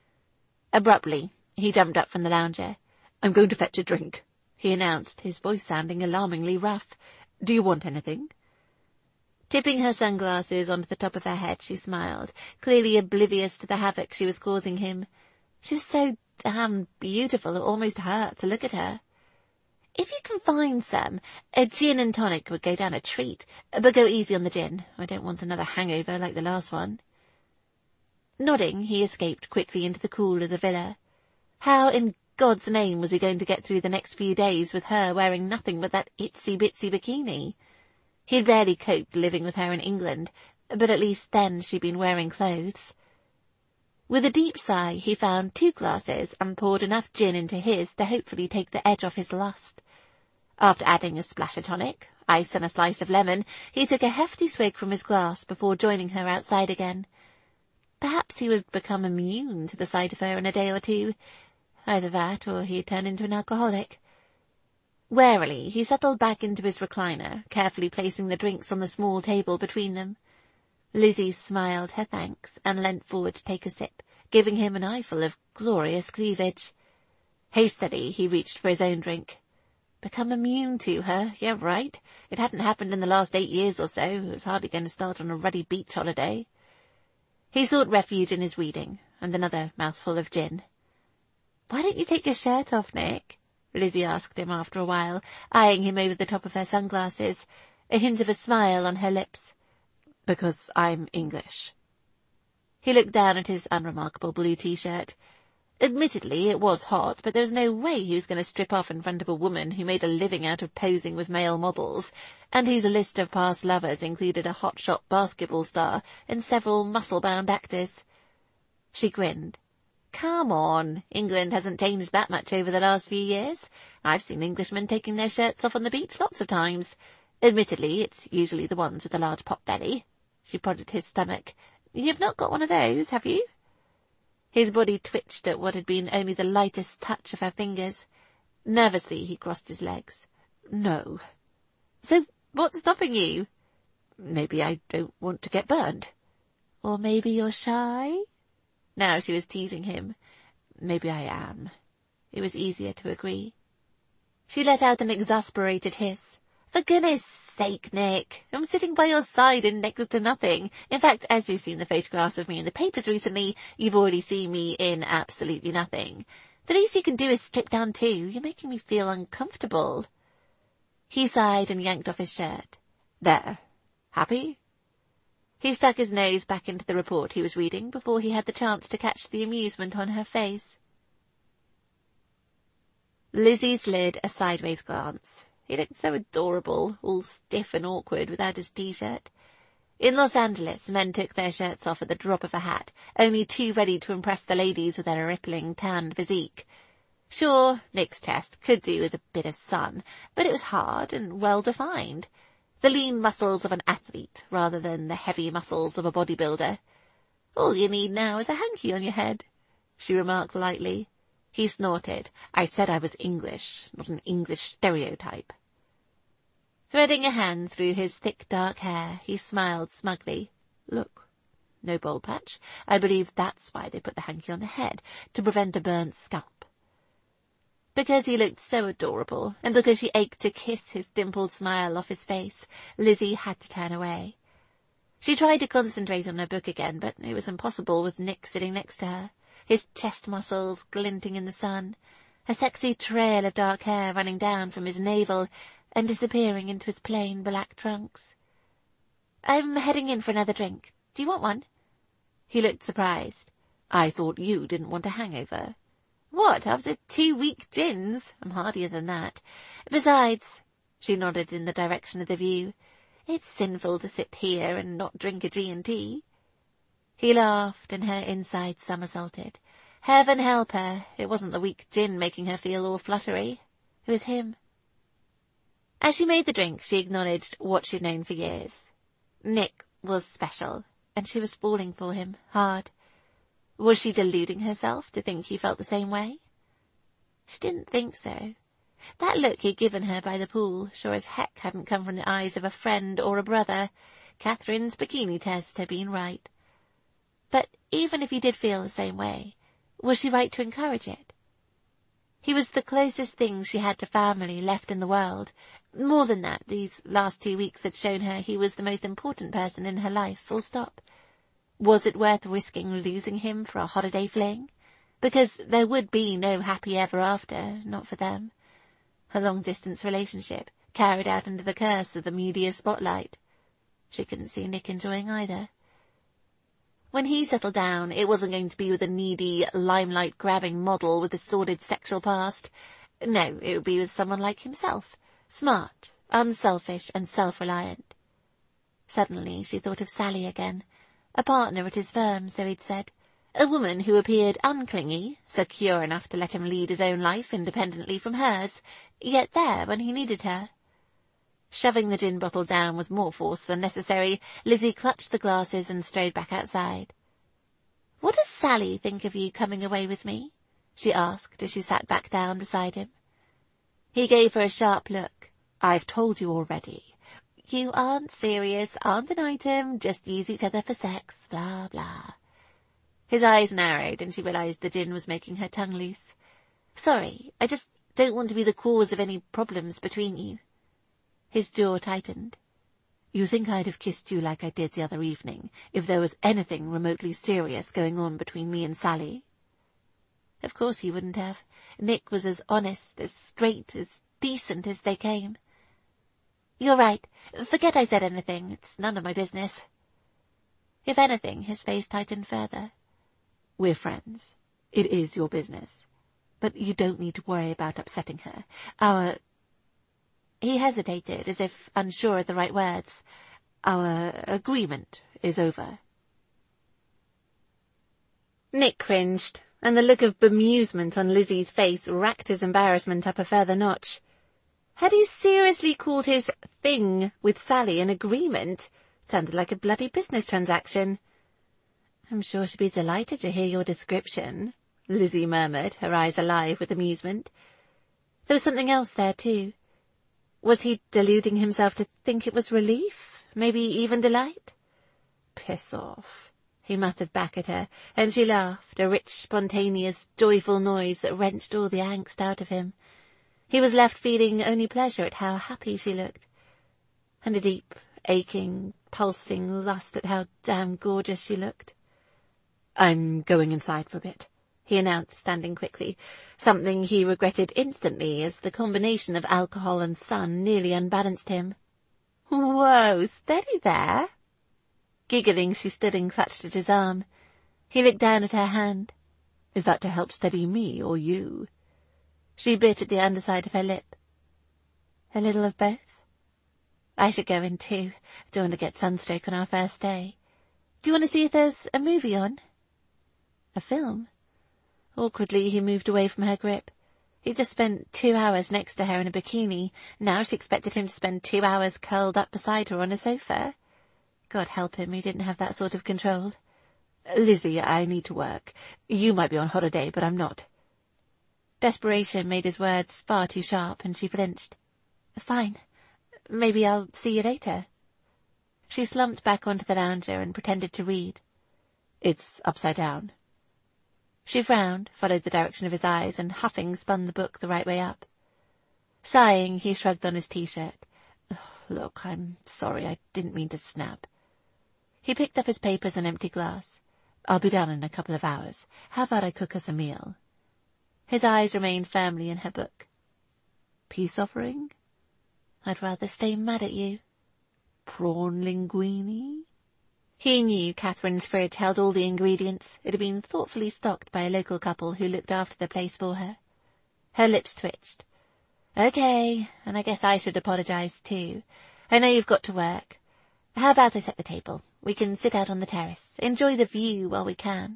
Abruptly, he jumped up from the lounger. I'm going to fetch a drink, he announced, his voice sounding alarmingly rough. Do you want anything? Tipping her sunglasses onto the top of her head, she smiled, clearly oblivious to the havoc she was causing him. She was so damn beautiful it almost hurt to look at her. If you can find some, a gin and tonic would go down a treat, but go easy on the gin. I don't want another hangover like the last one. Nodding, he escaped quickly into the cool of the villa. How in God's name was he going to get through the next few days with her wearing nothing but that itsy-bitsy bikini? He'd barely coped living with her in England, but at least then she'd been wearing clothes. With a deep sigh, he found 2 glasses and poured enough gin into his to hopefully take the edge off his lust. After adding a splash of tonic, ice and a slice of lemon, he took a hefty swig from his glass before joining her outside again. Perhaps he would become immune to the sight of her in a day or two. Either that, or he'd turn into an alcoholic. Warily, he settled back into his recliner, carefully placing the drinks on the small table between them. Lizzie smiled her thanks and leant forward to take a sip, giving him an eyeful of glorious cleavage. Hastily, he reached for his own drink. Become immune to her? Yeah, right. It hadn't happened in the last 8 years or so. It was hardly going to start on a ruddy beach holiday. He sought refuge in his reading, and another mouthful of gin. "Why don't you take your shirt off, Nick?" Lizzie asked him after a while, eyeing him over the top of her sunglasses, a hint of a smile on her lips. "Because I'm English." He looked down at his unremarkable blue t-shirt. Admittedly, it was hot, but there was no way he was going to strip off in front of a woman who made a living out of posing with male models, and whose list of past lovers included a hotshot basketball star and several muscle-bound actors. She grinned. "Come on, England hasn't changed that much over the last few years. I've seen Englishmen taking their shirts off on the beach lots of times. Admittedly, it's usually the ones with a large pot belly." She prodded his stomach. "You've not got one of those, have you?" His body twitched at what had been only the lightest touch of her fingers. Nervously, he crossed his legs. "No." "So what's stopping you?" "Maybe I don't want to get burned." "Or maybe you're shy?" Now she was teasing him. "Maybe I am." It was easier to agree. She let out an exasperated hiss. "For goodness sake, Nick, I'm sitting by your side in next to nothing. In fact, as you've seen the photographs of me in the papers recently, you've already seen me in absolutely nothing. The least you can do is strip down too. You're making me feel uncomfortable." He sighed and yanked off his shirt. "There. Happy?" He stuck his nose back into the report he was reading before he had the chance to catch the amusement on her face. Lizzie slid a sideways glance. He looked so adorable, all stiff and awkward without his t-shirt. In Los Angeles, men took their shirts off at the drop of a hat, only too ready to impress the ladies with their rippling, tanned physique. Sure, Nick's chest could do with a bit of sun, but it was hard and well-defined. The lean muscles of an athlete, rather than the heavy muscles of a bodybuilder. "All you need now is a hanky on your head," she remarked lightly. He snorted. "I said I was English, not an English stereotype." Threading a hand through his thick dark hair, he smiled smugly. "Look, no bald patch. I believe that's why they put the hanky on the head, to prevent a burnt scalp." Because he looked so adorable, and because she ached to kiss his dimpled smile off his face, Lizzie had to turn away. She tried to concentrate on her book again, but it was impossible with Nick sitting next to her, his chest muscles glinting in the sun, a sexy trail of dark hair running down from his navel and disappearing into his plain black trunks. "I'm heading in for another drink. Do you want one?" He looked surprised. "I thought you didn't want a hangover." "What, after 2 weak gins? I'm hardier than that. Besides," she nodded in the direction of the view, "it's sinful to sit here and not drink a G&T. He laughed, and her insides somersaulted. Heaven help her, it wasn't the weak gin making her feel all fluttery. It was him. As she made the drink, she acknowledged what she'd known for years. Nick was special, and she was falling for him, hard. Was she deluding herself to think he felt the same way? She didn't think so. That look he'd given her by the pool sure as heck hadn't come from the eyes of a friend or a brother. Catherine's bikini test had been right. But even if he did feel the same way, was she right to encourage it? He was the closest thing she had to family left in the world. More than that, these last 2 weeks had shown her he was the most important person in her life, full stop. Was it worth risking losing him for a holiday fling? Because there would be no happy ever after, not for them. A long-distance relationship, carried out under the curse of the media spotlight. She couldn't see Nick enjoying either. When he settled down, it wasn't going to be with a needy, limelight-grabbing model with a sordid sexual past. No, it would be with someone like himself. Smart, unselfish, and self-reliant. Suddenly she thought of Sally again. A partner at his firm, so he'd said. A woman who appeared unclingy, secure enough to let him lead his own life independently from hers, yet there when he needed her. Shoving the gin bottle down with more force than necessary, Lizzie clutched the glasses and strode back outside. "What does Sally think of you coming away with me?" she asked as she sat back down beside him. He gave her a sharp look. "I've told you already. You aren't serious, aren't an item, just use each other for sex, blah, blah." His eyes narrowed and she realised the gin was making her tongue loose. "Sorry, I just don't want to be the cause of any problems between you." His jaw tightened. "You think I'd have kissed you like I did the other evening if there was anything remotely serious going on between me and Sally?" Of course he wouldn't have. Nick was as honest, as straight, as decent as they came. "You're right. Forget I said anything. It's none of my business." If anything, his face tightened further. "We're friends. It is your business. But you don't need to worry about upsetting her. He hesitated, as if unsure of the right words. "Our agreement is over." Nick cringed, and the look of bemusement on Lizzie's face racked his embarrassment up a further notch. Had he seriously called his thing with Sally an agreement? Sounded like a bloody business transaction. "I'm sure she'd be delighted to hear your description," Lizzie murmured, her eyes alive with amusement. There was something else there, too. Was he deluding himself to think it was relief? Maybe even delight? "Piss off," he muttered back at her, and she laughed, a rich, spontaneous, joyful noise that wrenched all the angst out of him. He was left feeling only pleasure at how happy she looked, and a deep, aching, pulsing lust at how damn gorgeous she looked. "I'm going inside for a bit," he announced, standing quickly, something he regretted instantly as the combination of alcohol and sun nearly unbalanced him. "Whoa, steady there." Giggling, she stood and clutched at his arm. He looked down at her hand. "Is that to help steady me or you?" She bit at the underside of her lip. "A little of both. I should go in too. Don't want to get sunstroke on our first day. Do you want to see if there's a movie on?" "A film?" Awkwardly, he moved away from her grip. He'd just spent 2 hours next to her in a bikini. Now she expected him to spend 2 hours curled up beside her on a sofa. God help him, he didn't have that sort of control. "Lizzie, I need to work. You might be on holiday, but I'm not." Desperation made his words far too sharp, and she flinched. "Fine. Maybe I'll see you later." She slumped back onto the lounger and pretended to read. "It's upside down." She frowned, followed the direction of his eyes, and huffing spun the book the right way up. Sighing, he shrugged on his t-shirt. "Look, I'm sorry, I didn't mean to snap." He picked up his papers and empty glass. "I'll be down in a couple of hours. How about I cook us a meal?" His eyes remained firmly in her book. "Peace offering?" "I'd rather stay mad at you." "Prawn linguine?" He knew Catherine's fridge held all the ingredients. It had been thoughtfully stocked by a local couple who looked after the place for her. Her lips twitched. "Okay, and I guess I should apologise too. I know you've got to work. How about I set the table? We can sit out on the terrace, enjoy the view while we can."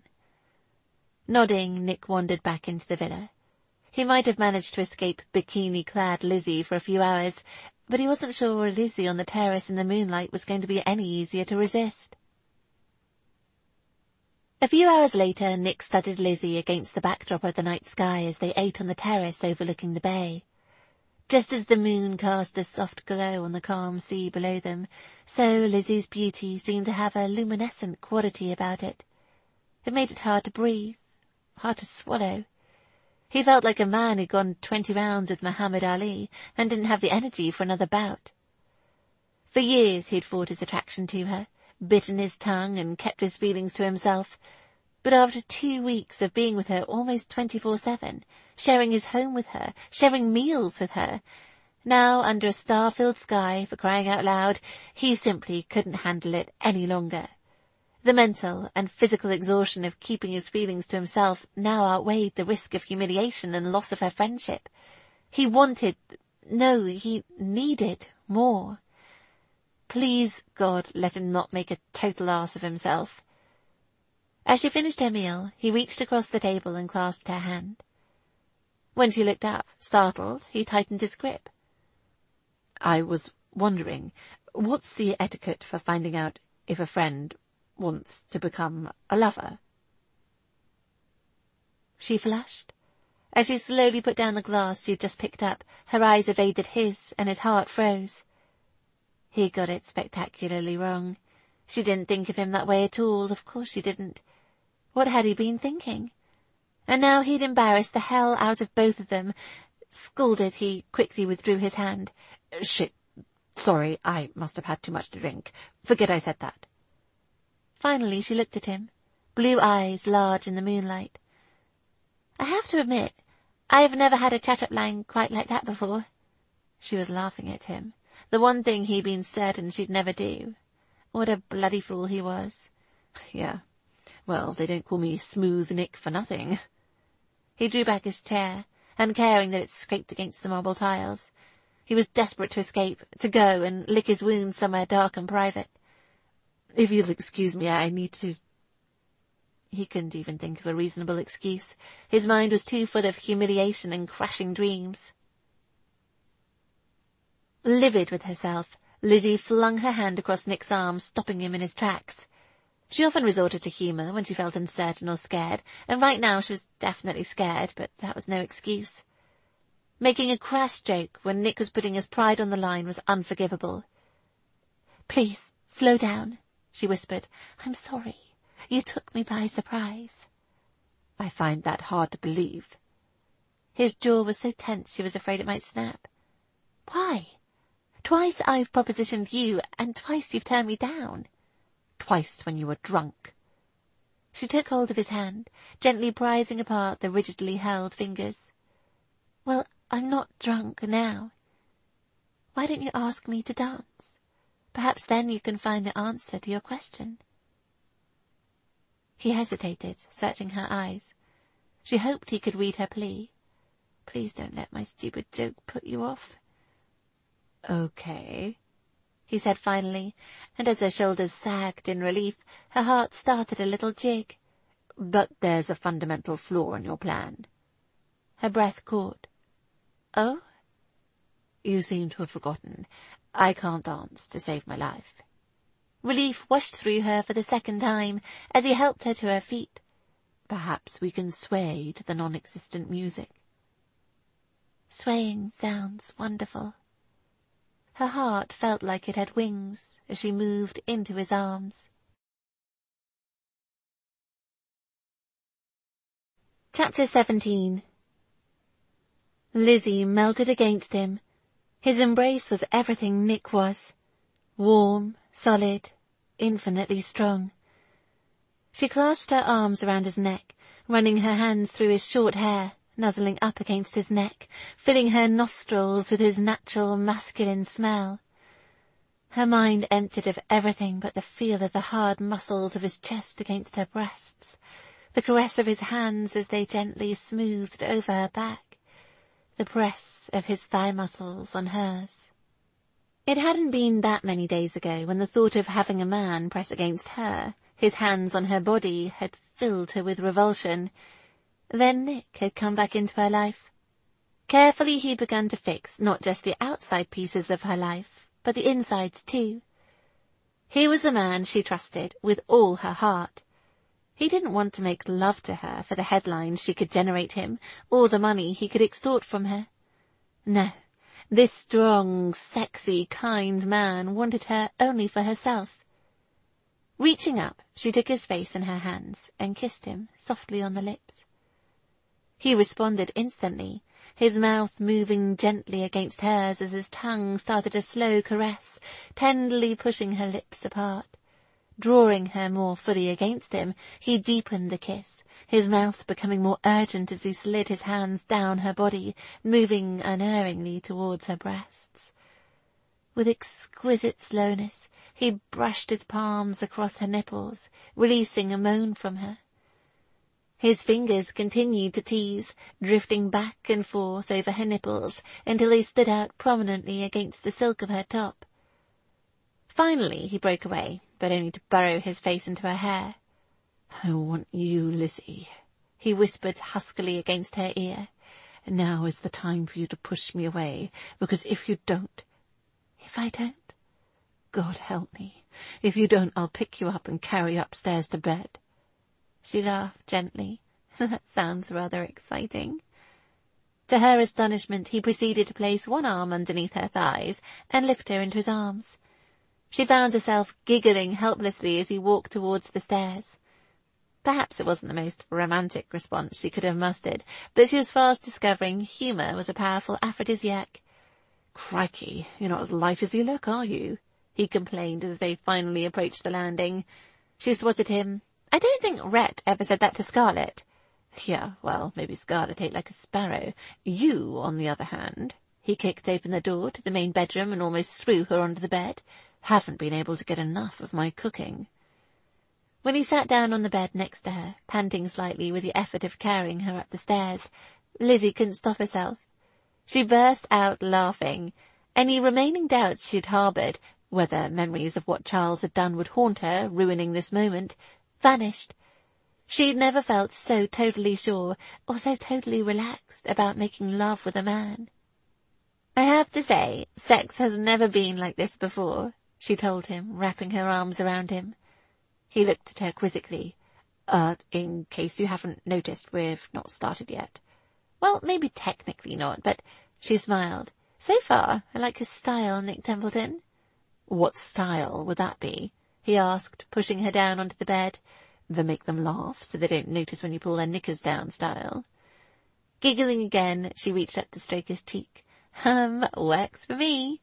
Nodding, Nick wandered back into the villa. He might have managed to escape bikini-clad Lizzie for a few hours, but he wasn't sure Lizzie on the terrace in the moonlight was going to be any easier to resist. A few hours later, Nick studied Lizzie against the backdrop of the night sky as they ate on the terrace overlooking the bay. Just as the moon cast a soft glow on the calm sea below them, so Lizzie's beauty seemed to have a luminescent quality about it. It made it hard to breathe, hard to swallow. He felt like a man who'd gone 20 rounds with Muhammad Ali and didn't have the energy for another bout. For years he'd fought his attraction to her, bitten his tongue and kept his feelings to himself. But after 2 weeks of being with her almost 24/7, sharing his home with her, sharing meals with her, now under a star-filled sky, for crying out loud, he simply couldn't handle it any longer. The mental and physical exhaustion of keeping his feelings to himself now outweighed the risk of humiliation and loss of her friendship. He needed more. Please, God, let him not make a total ass of himself. As she finished her meal, he reached across the table and clasped her hand. When she looked up, startled, he tightened his grip. I was wondering, what's the etiquette for finding out if a friend wants to become a lover? She flushed. As she slowly put down the glass she had just picked up, her eyes evaded his, and his heart froze. He got it spectacularly wrong. She didn't think of him that way at all, of course she didn't. What had he been thinking? And now he'd embarrassed the hell out of both of them. Scalded, he quickly withdrew his hand. Shit. Sorry, I must have had too much to drink. Forget I said that. Finally she looked at him, blue eyes large in the moonlight. I have to admit, I've never had a chat-up line quite like that before. She was laughing at him. The one thing he'd been certain she'd never do. What a bloody fool he was. Yeah. Well, they don't call me Smooth Nick for nothing. He drew back his chair, uncaring that it scraped against the marble tiles. He was desperate to escape, to go and lick his wounds somewhere dark and private. If you'll excuse me, I need to... He couldn't even think of a reasonable excuse. His mind was too full of humiliation and crashing dreams. Livid with herself, Lizzie flung her hand across Nick's arm, stopping him in his tracks. She often resorted to humour when she felt uncertain or scared, and right now she was definitely scared, but that was no excuse. Making a crass joke when Nick was putting his pride on the line was unforgivable. Please, slow down, she whispered. I'm sorry. You took me by surprise. I find that hard to believe. His jaw was so tense she was afraid it might snap. Why? Twice I've propositioned you, and twice you've turned me down. Twice when you were drunk. She took hold of his hand, gently prizing apart the rigidly held fingers. Well, I'm not drunk now. Why don't you ask me to dance? Perhaps then you can find the answer to your question. He hesitated, searching her eyes. She hoped he could read her plea. Please don't let my stupid joke put you off. Okay, he said finally, and as her shoulders sagged in relief, her heart started a little jig. But there's a fundamental flaw in your plan. Her breath caught. Oh? You seem to have forgotten. I can't dance to save my life. Relief washed through her for the second time as he helped her to her feet. Perhaps we can sway to the non-existent music. Swaying sounds wonderful. Her heart felt like it had wings as she moved into his arms. Chapter 17. Lizzie melted against him. His embrace was everything Nick was. Warm, solid, infinitely strong. She clasped her arms around his neck, running her hands through his short hair, nuzzling up against his neck, filling her nostrils with his natural masculine smell. Her mind emptied of everything but the feel of the hard muscles of his chest against her breasts, the caress of his hands as they gently smoothed over her back, the press of his thigh muscles on hers. It hadn't been that many days ago when the thought of having a man press against her, his hands on her body, had filled her with revulsion. Then Nick had come back into her life. Carefully he'd begun to fix not just the outside pieces of her life, but the insides too. He was the man she trusted with all her heart. He didn't want to make love to her for the headlines she could generate him, or the money he could extort from her. No, this strong, sexy, kind man wanted her only for herself. Reaching up, she took his face in her hands and kissed him softly on the lips. He responded instantly, his mouth moving gently against hers as his tongue started a slow caress, tenderly pushing her lips apart. Drawing her more fully against him, he deepened the kiss, his mouth becoming more urgent as he slid his hands down her body, moving unerringly towards her breasts. With exquisite slowness, He brushed his palms across her nipples, releasing a moan from her. His fingers continued to tease, drifting back and forth over her nipples until they stood out prominently against the silk of her top. Finally he broke away, but only to burrow his face into her hair. "I want you, Lizzie," he whispered huskily against her ear. "Now is the time for you to push me away, because if you don't—" "If I don't?" "God help me. If you don't, I'll pick you up and carry you upstairs to bed." She laughed gently. "That sounds rather exciting." To her astonishment, he proceeded to place one arm underneath her thighs and lift her into his arms. She found herself giggling helplessly as he walked towards the stairs. Perhaps it wasn't the most romantic response she could have mustered, but she was fast discovering humour was a powerful aphrodisiac. "Crikey, you're not as light as you look, are you?" he complained as they finally approached the landing. She swatted him. "I don't think Rhett ever said that to Scarlett." "Yeah, well, maybe Scarlett ate like a sparrow. You, on the other hand," he kicked open the door to the main bedroom and almost threw her onto the bed, "haven't been able to get enough of my cooking." When he sat down on the bed next to her, panting slightly with the effort of carrying her up the stairs, Lizzie couldn't stop herself. She burst out laughing. Any remaining doubts she'd harboured, whether memories of what Charles had done would haunt her, ruining this moment, vanished. She'd never felt so totally sure, or so totally relaxed about making love with a man. "I have to say, sex has never been like this before," she told him, wrapping her arms around him. He looked at her quizzically. In case you haven't noticed, we've not started yet." "Well, maybe technically not, but—" She smiled. "So far, I like his style, Nick Templeton." "What style would that be?" he asked, pushing her down onto the bed. "The make them laugh so they don't notice when you pull their knickers down style." Giggling again, she reached up to stroke his cheek. Works for me."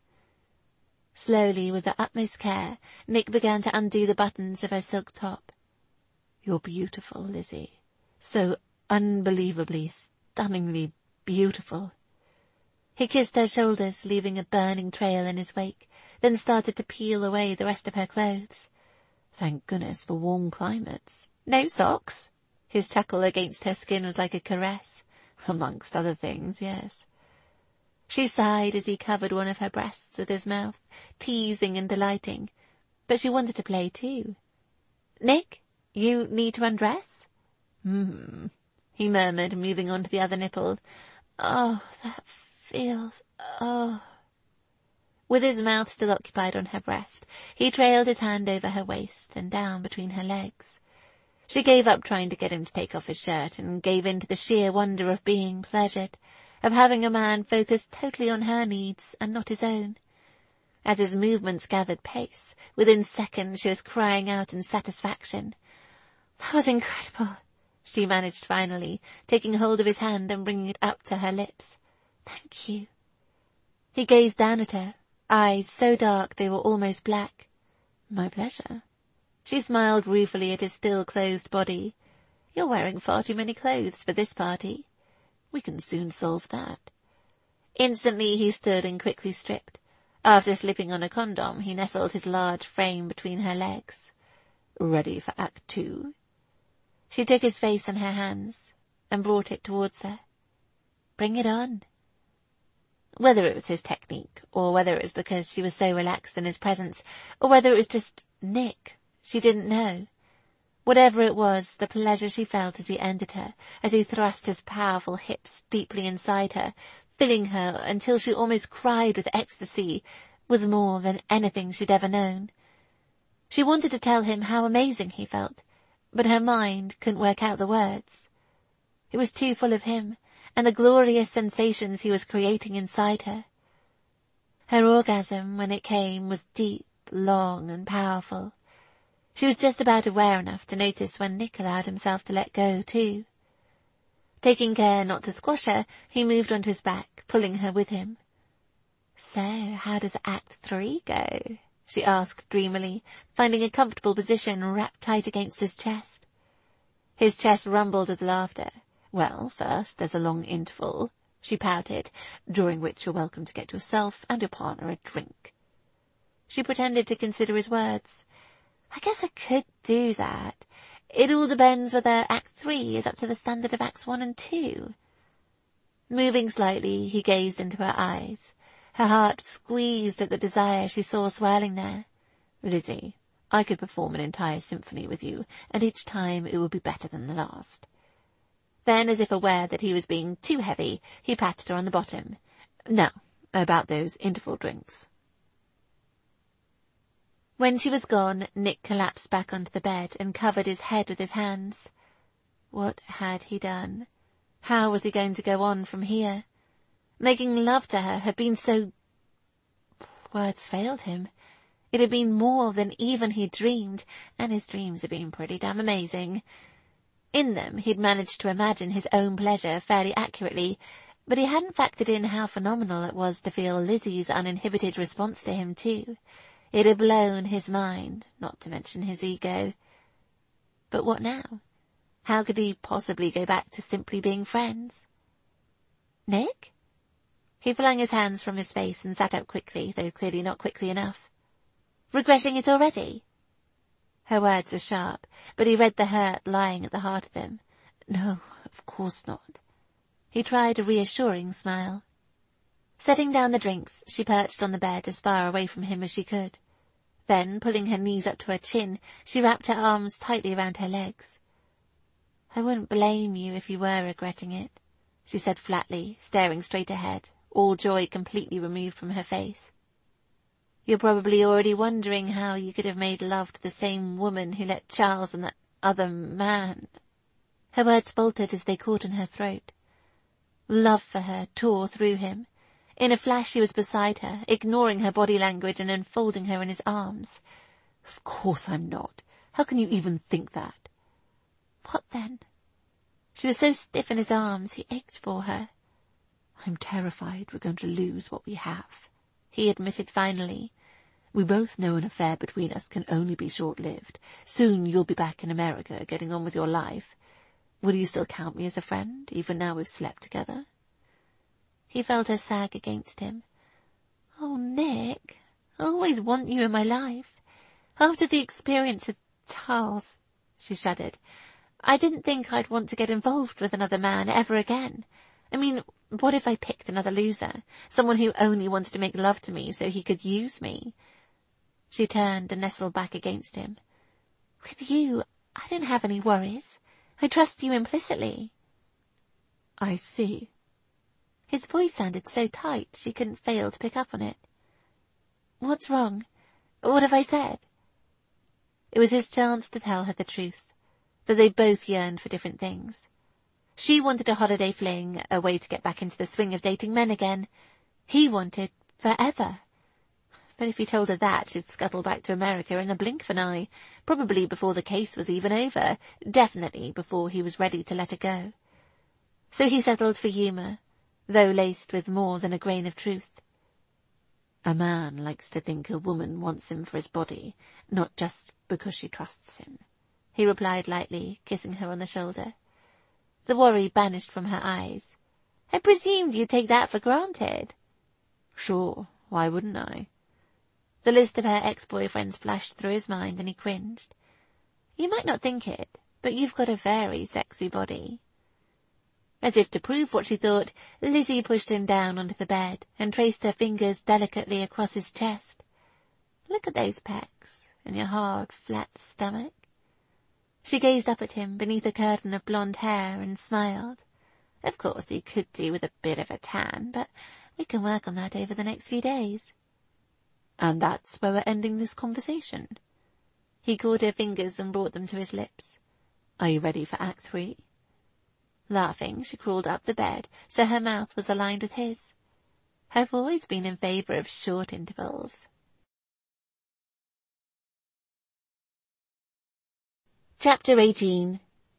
Slowly, with the utmost care, Nick began to undo the buttons of her silk top. "You're beautiful, Lizzie. So unbelievably, stunningly beautiful." He kissed her shoulders, leaving a burning trail in his wake, then started to peel away the rest of her clothes. "Thank goodness for warm climates." "No socks?" His chuckle against her skin was like a caress. "Amongst other things, yes." She sighed as he covered one of her breasts with his mouth, teasing and delighting. But she wanted to play too. "Nick, you need to undress?" He murmured, moving on to the other nipple. "Oh, that feels... oh." With his mouth still occupied on her breast, he trailed his hand over her waist and down between her legs. She gave up trying to get him to take off his shirt and gave in to the sheer wonder of being pleasured, of having a man focused totally on her needs and not his own. As his movements gathered pace, within seconds she was crying out in satisfaction. "That was incredible," she managed finally, taking hold of his hand and bringing it up to her lips. "Thank you." He gazed down at her, eyes so dark they were almost black. "My pleasure." She smiled ruefully at his still closed body. "You're wearing far too many clothes for this party." "We can soon solve that." Instantly he stood and quickly stripped. After slipping on a condom, he nestled his large frame between her legs. "Ready for Act 2? She took his face in her hands and brought it towards her. "Bring it on." Whether it was his technique, or whether it was because she was so relaxed in his presence, or whether it was just Nick, she didn't know. Whatever it was, the pleasure she felt as he ended her, as he thrust his powerful hips deeply inside her, filling her until she almost cried with ecstasy, was more than anything she'd ever known. She wanted to tell him how amazing he felt, but her mind couldn't work out the words. It was too full of him, and the glorious sensations he was creating inside her. Her orgasm, when it came, was deep, long, and powerful. She was just about aware enough to notice when Nick allowed himself to let go, too. Taking care not to squash her, he moved onto his back, pulling her with him. "So, how does Act 3 go?" she asked dreamily, finding a comfortable position wrapped tight against his chest. His chest rumbled with laughter. "Well, first there's a long interval," she pouted, "during which you're welcome to get yourself and your partner a drink." She pretended to consider his words. I guess I could do that. It all depends whether Act 3 is up to the standard of Acts 1 and 2. Moving slightly, he gazed into her eyes. Her heart squeezed at the desire she saw swirling there. Lizzie, I could perform an entire symphony with you, and each time it would be better than the last. Then, as if aware that he was being too heavy, he patted her on the bottom. Now, about those interval drinks. When she was gone, Nick collapsed back onto the bed and covered his head with his hands. What had he done? How was he going to go on from here? Making love to her had been so... Words failed him. It had been more than even he'd dreamed, and his dreams had been pretty damn amazing. In them, he'd managed to imagine his own pleasure fairly accurately, but he hadn't factored in how phenomenal it was to feel Lizzie's uninhibited response to him too. It had blown his mind, not to mention his ego. But what now? How could he possibly go back to simply being friends? Nick? He flung his hands from his face and sat up quickly, though clearly not quickly enough. Regretting it already? Her words were sharp, but he read the hurt lying at the heart of them. No, of course not. He tried a reassuring smile. Setting down the drinks, she perched on the bed as far away from him as she could. Then, pulling her knees up to her chin, she wrapped her arms tightly around her legs. I wouldn't blame you if you were regretting it, she said flatly, staring straight ahead, all joy completely removed from her face. You're probably already wondering how you could have made love to the same woman who let Charles and that other man... Her words faltered as they caught in her throat. Love for her tore through him. In a flash he was beside her, ignoring her body language and enfolding her in his arms. Of course I'm not. How can you even think that? What then? She was so stiff in his arms, he ached for her. I'm terrified we're going to lose what we have, he admitted finally. We both know an affair between us can only be short-lived. Soon you'll be back in America, getting on with your life. Will you still count me as a friend, even now we've slept together? He felt her sag against him. Oh, Nick, I always want you in my life. After the experience with Charles, she shuddered, I didn't think I'd want to get involved with another man ever again. I mean, what if I picked another loser? Someone who only wanted to make love to me so he could use me? She turned and nestled back against him. With you, I don't have any worries. I trust you implicitly. I see. His voice sounded so tight she couldn't fail to pick up on it. What's wrong? What have I said? It was his chance to tell her the truth, that they both yearned for different things. She wanted a holiday fling, a way to get back into the swing of dating men again. He wanted forever. But if he told her that, she'd scuttle back to America in a blink of an eye, probably before the case was even over, definitely before he was ready to let her go. So he settled for humour, though laced with more than a grain of truth. A man likes to think a woman wants him for his body, not just because she trusts him, he replied lightly, kissing her on the shoulder. The worry banished from her eyes. I presumed you'd take that for granted. Sure, why wouldn't I? The list of her ex-boyfriends flashed through his mind and he cringed. You might not think it, but you've got a very sexy body. As if to prove what she thought, Lizzie pushed him down onto the bed and traced her fingers delicately across his chest. Look at those pecs and your hard, flat stomach. She gazed up at him beneath a curtain of blonde hair and smiled. Of course, he could do with a bit of a tan, but we can work on that over the next few days. And that's where we're ending this conversation. He caught her fingers and brought them to his lips. Are you ready for Act 3? Laughing, she crawled up the bed, so her mouth was aligned with his. I've always been in favour of short intervals. Chapter 18.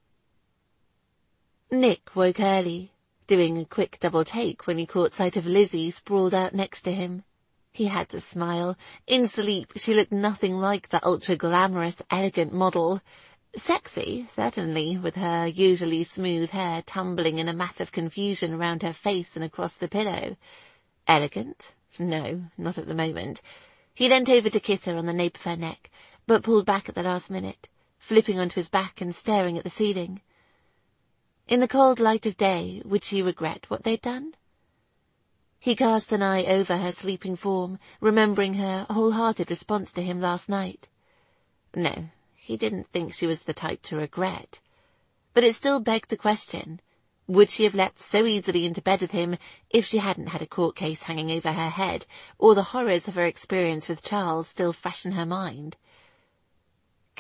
Nick woke early, doing a quick double take when he caught sight of Lizzie sprawled out next to him. He had to smile. In sleep, she looked nothing like the ultra-glamorous, elegant model. Sexy, certainly, with her usually smooth hair tumbling in a mass of confusion around her face and across the pillow. Elegant? No, not at the moment. He leant over to kiss her on the nape of her neck, but pulled back at the last minute, flipping onto his back and staring at the ceiling. In the cold light of day, would she regret what they'd done? He cast an eye over her sleeping form, remembering her wholehearted response to him last night. No, he didn't think she was the type to regret. But it still begged the question, would she have leapt so easily into bed with him if she hadn't had a court case hanging over her head, or the horrors of her experience with Charles still fresh in her mind?